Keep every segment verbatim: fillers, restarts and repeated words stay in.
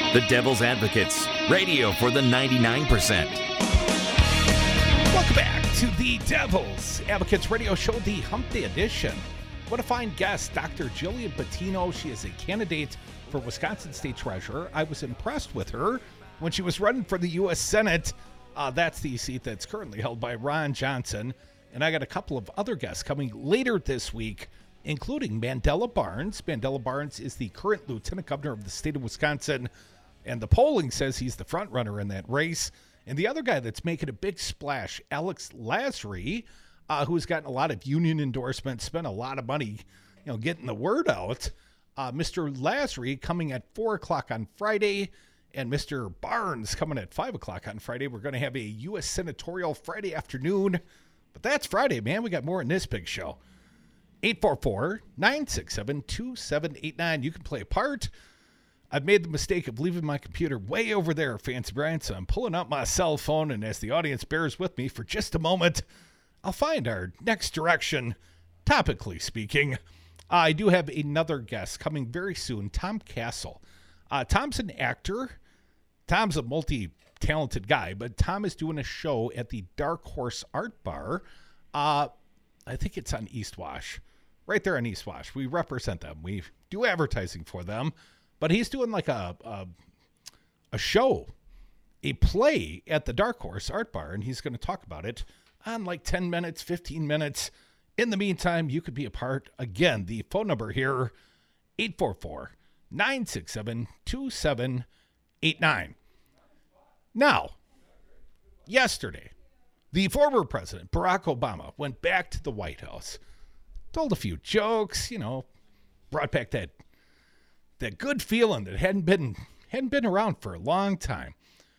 The Devil's Advocates, radio for the ninety-nine percent. Welcome back to the Devil's Advocates radio show, the Hump Day edition. What a fine guest, Doctor Jillian Bettino. She is a candidate for Wisconsin State Treasurer. I was impressed with her when she was running for the U S Senate. Uh, that's the seat that's currently held by Ron Johnson. And I got a couple of other guests coming later this week, including Mandela Barnes. Mandela Barnes is the current lieutenant governor of the state of Wisconsin, and the polling says he's the front runner in that race. And the other guy that's making a big splash, Alex Lasry, uh, who's gotten a lot of union endorsements, spent a lot of money, you know, getting the word out. Uh, Mister Lasry coming at four o'clock on Friday, and Mister Barnes coming at five o'clock on Friday. We're going to have a U S Senatorial Friday afternoon, but that's Friday, man. We got more in this big show. eight four four, nine six seven, two seven eight nine. You can play a part. I've made the mistake of leaving my computer way over there, Fancy Brian, so I'm pulling out my cell phone, and as the audience bears with me for just a moment, I'll find our next direction, topically speaking. I do have another guest coming very soon, Tom Castle. Uh, Tom's an actor. Tom's a multi-talented guy, but Tom is doing a show at the Dark Horse Art Bar. Uh, I think it's on East Wash, right there on East Wash. We represent them. We do advertising for them. But he's doing like a, a a show, a play at the Dark Horse Art Bar, and he's going to talk about it on like ten minutes, fifteen minutes. In the meantime, you could be a part. Again, the phone number here, eight four four, nine six seven, two seven eight nine. Now, yesterday, the former president, Barack Obama, went back to the White House, told a few jokes, you know, brought back that that good feeling that hadn't been hadn't been around for a long time.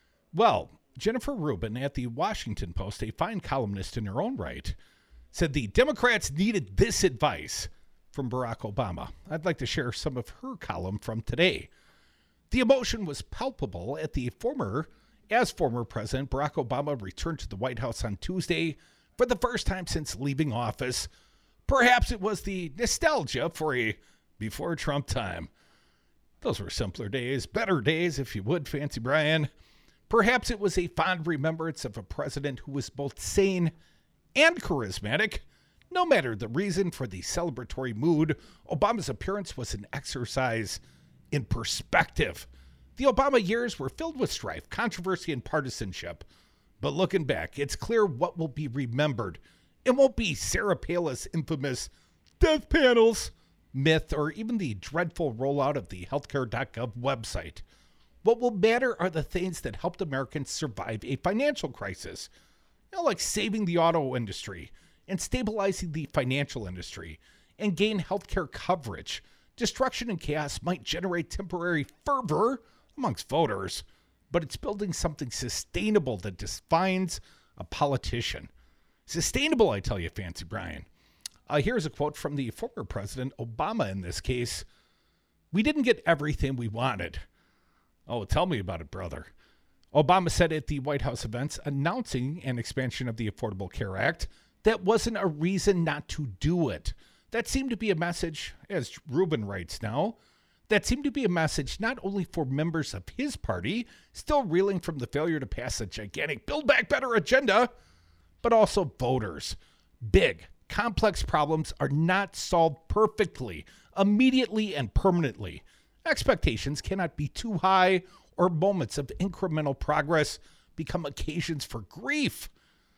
Well, Jennifer Rubin at the Washington Post, a fine columnist in her own right, said the Democrats needed this advice from Barack Obama. I'd like to share some of her column from today. The emotion was palpable at the former, as former President Barack Obama returned to the White House on Tuesday for the first time since leaving office. Perhaps it was the nostalgia for a before Trump time. Those were simpler days, better days, if you would, Fancy Brian. Perhaps it was a fond remembrance of a president who was both sane and charismatic. No matter the reason for the celebratory mood, Obama's appearance was an exercise in perspective. The Obama years were filled with strife, controversy, and partisanship. But looking back, it's clear what will be remembered. It won't be Sarah Palin's infamous death panels myth, or even the dreadful rollout of the healthcare dot gov website. What will matter are the things that helped Americans survive a financial crisis, you know, like saving the auto industry and stabilizing the financial industry and gain healthcare coverage. Destruction and chaos might generate temporary fervor amongst voters, but it's building something sustainable that defines a politician. Sustainable, I tell you, Fancy Brian. Uh, here's a quote from the former President Obama in this case. "We didn't get everything we wanted." Oh, tell me about it, brother. Obama said at the White House events announcing an expansion of the Affordable Care Act, that wasn't a reason not to do it. That seemed to be a message, as Rubin writes now, that seemed to be a message not only for members of his party, still reeling from the failure to pass a gigantic Build Back Better agenda, but also voters. Big, complex problems are not solved perfectly, immediately, and permanently. Expectations cannot be too high, or moments of incremental progress become occasions for grief.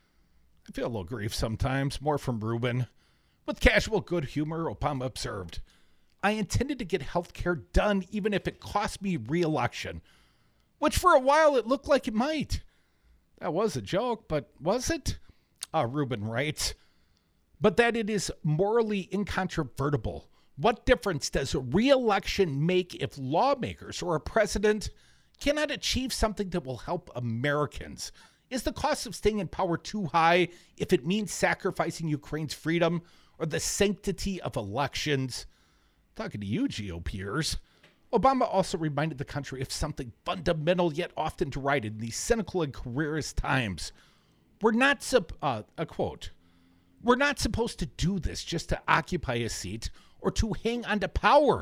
I feel a little grief sometimes, more from Rubin. With casual good humor, Obama observed, "I intended to get health care done even if it cost me re-election," which for a while it looked like it might. That was a joke, but was it? Uh, Rubin writes, "But that it is morally incontrovertible. What difference does a re-election make if lawmakers or a president cannot achieve something that will help Americans? Is the cost of staying in power too high if it means sacrificing Ukraine's freedom or the sanctity of elections?" Talking to you, GOPers. Obama also reminded the country of something fundamental yet often derided in these cynical and careerist times. We're not, sup- uh, a quote, "We're not supposed to do this just to occupy a seat or to hang on to power.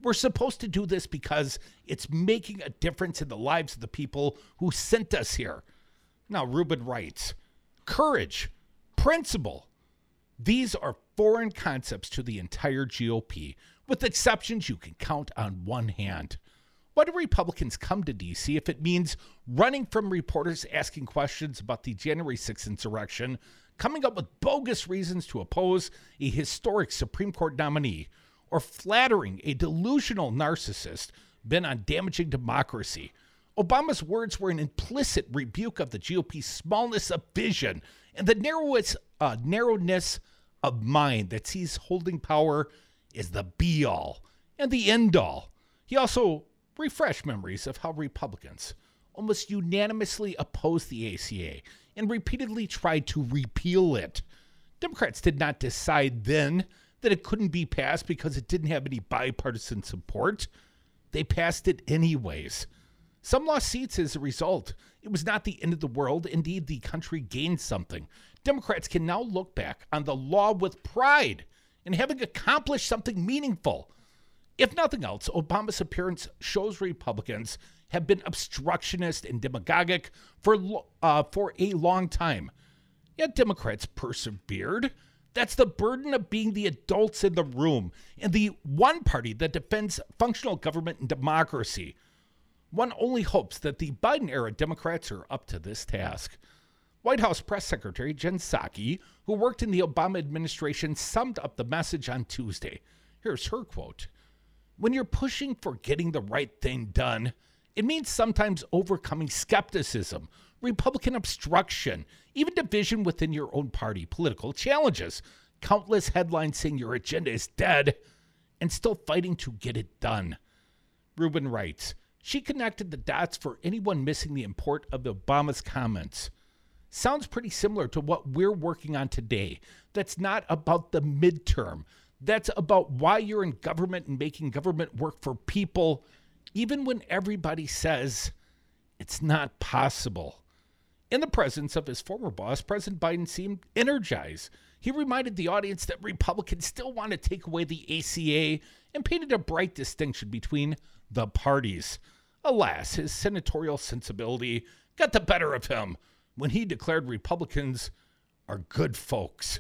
We're supposed to do this because it's making a difference in the lives of the people who sent us here. Now, Rubin writes, courage, principle. These are foreign concepts to the entire G O P, with exceptions you can count on one hand. Why do Republicans come to D C if it means running from reporters asking questions about the January sixth insurrection, coming up with bogus reasons to oppose a historic Supreme Court nominee, or flattering a delusional narcissist bent on damaging democracy? Obama's words were an implicit rebuke of the G O P's smallness of vision and the narrowness, uh, narrowness of mind that sees holding power as the be-all and the end-all. He also refreshed memories of how Republicans almost unanimously opposed the A C A and repeatedly tried to repeal it. Democrats did not decide then that it couldn't be passed because it didn't have any bipartisan support. They passed it anyways. Some lost seats as a result. It was not the end of the world. Indeed, the country gained something. Democrats can now look back on the law with pride in having accomplished something meaningful. If nothing else, Obama's appearance shows Republicans have been obstructionist and demagogic for, uh, for a long time. Yet Democrats persevered. That's the burden of being the adults in the room and the one party that defends functional government and democracy. One only hopes that the Biden-era Democrats are up to this task. White House Press Secretary Jen Psaki, who worked in the Obama administration, summed up the message on Tuesday. Here's her quote. When you're pushing for getting the right thing done, it means sometimes overcoming skepticism, Republican obstruction, even division within your own party, political challenges, countless headlines saying your agenda is dead, and still fighting to get it done. Rubin writes, she connected the dots for anyone missing the import of Obama's comments. Sounds pretty similar to what we're working on today. That's not about the midterm. That's about why you're in government and making government work for people, even when everybody says it's not possible. In the presence of his former boss, President Biden seemed energized. He reminded the audience that Republicans still want to take away the A C A and painted a bright distinction between the parties. Alas, his senatorial sensibility got the better of him when he declared Republicans are good folks.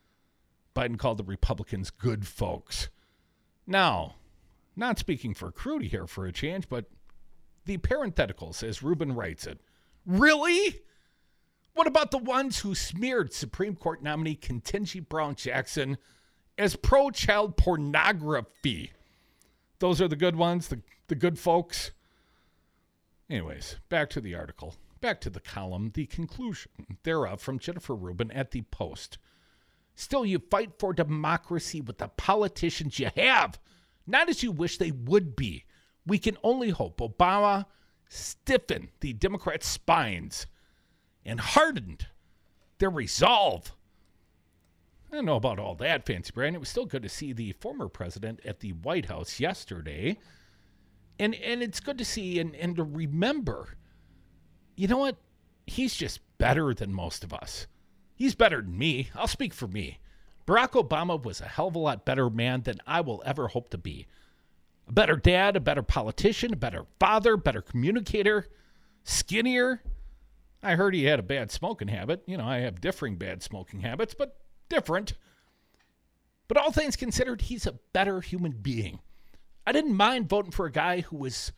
Biden called the Republicans good folks. Now, not speaking for Crudy here for a change, but the parentheticals, as Rubin writes it. Really? What about the ones who smeared Supreme Court nominee Ketanji Brown Jackson as pro-child pornography? Those are the good ones, the, the good folks. Anyways, back to the article. Back to the column, the conclusion thereof from Jennifer Rubin at the Post. Still, you fight for democracy with the politicians you have, not as you wish they would be. We can only hope Obama stiffened the Democrats' spines and hardened their resolve. I don't know about all that, Fancy Brand. It was still good to see the former president at the White House yesterday. And and it's good to see and, and to remember, you know what? He's just better than most of us. He's better than me. I'll speak for me. Barack Obama was a hell of a lot better man than I will ever hope to be. A better dad, a better politician, a better father, better communicator, skinnier. I heard he had a bad smoking habit. You know, I have differing bad smoking habits, but different. But all things considered, he's a better human being. I didn't mind voting for a guy who was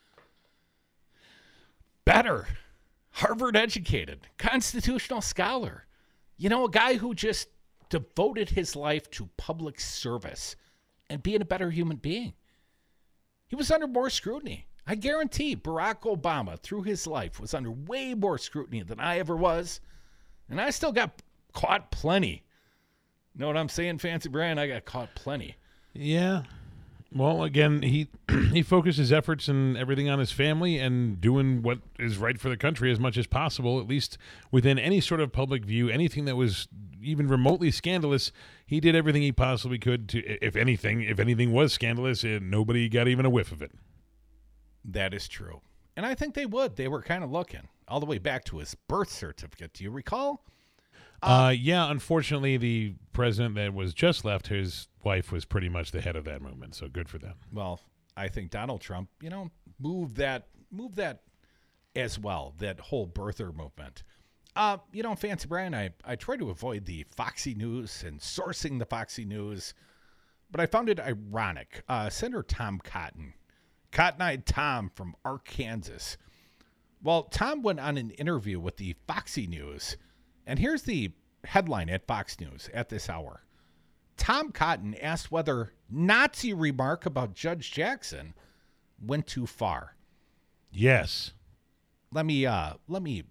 better, Harvard educated, constitutional scholar. You know, a guy who just devoted his life to public service and being a better human being. He was under more scrutiny. I guarantee Barack Obama, through his life, was under way more scrutiny than I ever was. And I still got caught plenty. Know what I'm saying, Fancy Brian? I got caught plenty. Yeah. Well, again, he he focused his efforts and everything on his family and doing what is right for the country as much as possible, at least within any sort of public view. Anything that was even remotely scandalous, he did everything he possibly could to, if anything, if anything was scandalous, and nobody got even a whiff of it. That is true. And I think they would. They were kind of looking all the way back to his birth certificate. Do you recall? Uh, uh, yeah, unfortunately, the president that was just left, his wife was pretty much the head of that movement, so good for them. Well, I think Donald Trump, you know, moved that, moved that as well, that whole birther movement. Uh, you know, Fancy Brian, I, I try to avoid the Foxy News and sourcing the Foxy News, but I found it ironic. Uh, Senator Tom Cotton, Cotton-eyed Tom from Arkansas. Well, Tom went on an interview with the Foxy News, and here's the headline at Fox News at this hour. Tom Cotton asked whether Nazi remark about Judge Jackson went too far. Yes. Let me uh let me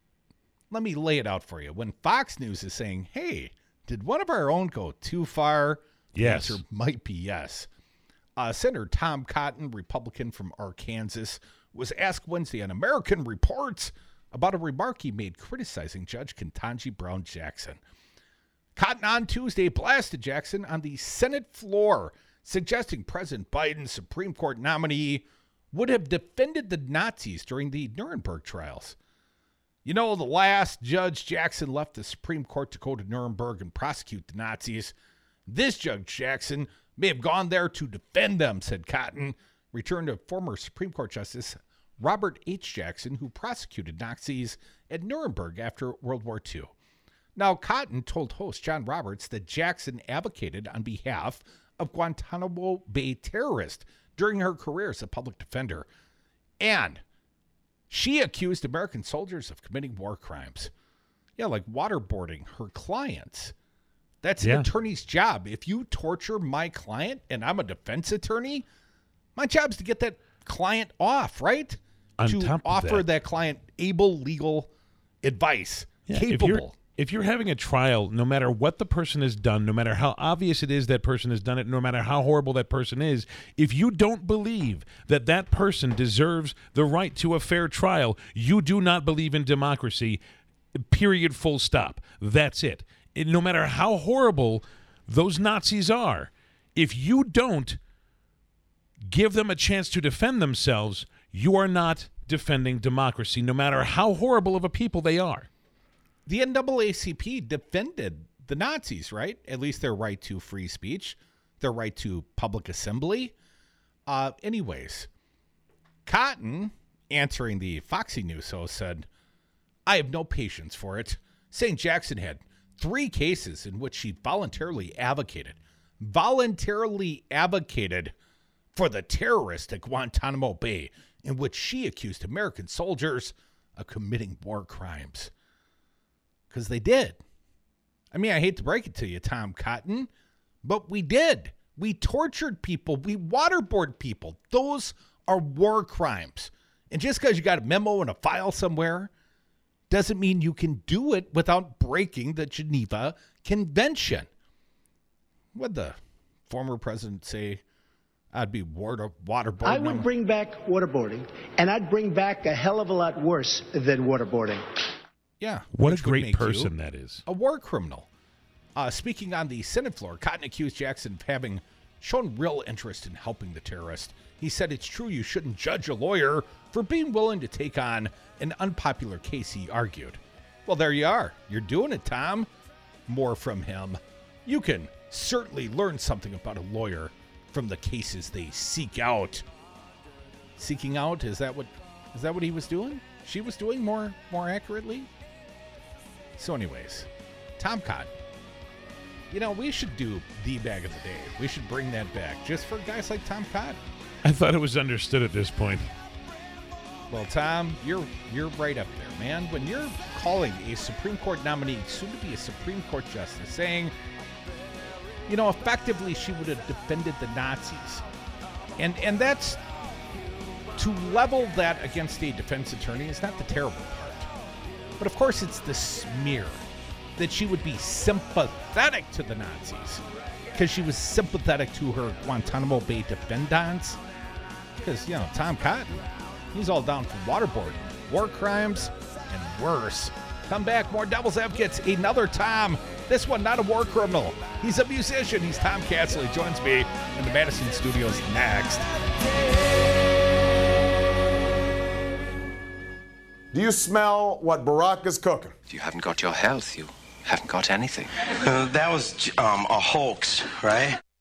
let me lay it out for you. When Fox News is saying, "Hey, did one of our own go too far?" Yes. The answer might be yes. Uh, Senator Tom Cotton, Republican from Arkansas, was asked Wednesday on American Reports about a remark he made criticizing Judge Ketanji Brown Jackson. Cotton on Tuesday blasted Jackson on the Senate floor, suggesting President Biden's Supreme Court nominee would have defended the Nazis during the Nuremberg trials. You know, the last Judge Jackson left the Supreme Court to go to Nuremberg and prosecute the Nazis. This Judge Jackson may have gone there to defend them, said Cotton, returned to former Supreme Court Justice Robert H. Jackson, who prosecuted Nazis at Nuremberg after World War Two. Now, Cotton told host John Roberts that Jackson advocated on behalf of Guantanamo Bay terrorists during her career as a public defender, and she accused American soldiers of committing war crimes. Yeah, like waterboarding her clients. That's Yeah. an attorney's job. If you torture my client and I'm a defense attorney, my job's to get that client off, right? On to top of offer that- that client able legal advice, Yeah, If you're, capable. if you're having a trial, no matter what the person has done, no matter how obvious it is that person has done it, no matter how horrible that person is, if you don't believe that that person deserves the right to a fair trial, you do not believe in democracy, period, full stop. That's it. And no matter how horrible those Nazis are, if you don't give them a chance to defend themselves, you are not defending democracy, no matter how horrible of a people they are. The N double A C P defended the Nazis, right? At least their right to free speech, their right to public assembly. Uh, anyways, Cotton, answering the Foxy News host, said, "I have no patience for it," saying Jackson had three cases in which she voluntarily advocated, voluntarily advocated for the terrorists at Guantanamo Bay, in which she accused American soldiers of committing war crimes. Because they did. I mean, I hate to break it to you, Tom Cotton, but we did. We tortured people. We waterboarded people. Those are war crimes. And just because you got a memo in a file somewhere doesn't mean you can do it without breaking the Geneva Convention. What'd the former president say? I'd be water, waterboarding. I would them. bring back waterboarding, and I'd bring back a hell of a lot worse than waterboarding. Yeah. What which a would great make person you that is. a war criminal. Uh, speaking on the Senate floor, Cotton accused Jackson of having shown real interest in helping the terrorist. He said it's true you shouldn't judge a lawyer for being willing to take on an unpopular case, he argued. Well, there you are. You're doing it, Tom. More from him. You can certainly learn something about a lawyer from the cases they seek out. Seeking out, is that what is that what he was doing? She was doing more more accurately? So anyways, Tom Cotton. You know, we should do the bag of the day. We should bring that back just for guys like Tom Cotton. I thought it was understood at this point. Well, Tom, you're you're right up there, man. When you're calling a Supreme Court nominee, soon to be a Supreme Court justice, saying, you know, effectively she would have defended the Nazis. And and that's, to level that against a defense attorney is not the terrible part. But of course it's the smear that she would be sympathetic to the Nazis because she was sympathetic to her Guantanamo Bay defendants. Because, you know, Tom Cotton, he's all down for waterboarding, war crimes, and worse. Come back, more Devil's Advocates, another Tom. This one, not a war criminal. He's a musician. He's Tom Castle. He joins me in the Madison studios next. Do you smell what Barack is cooking? If you haven't got your health, you haven't got anything. Uh, that was um, a hoax, right?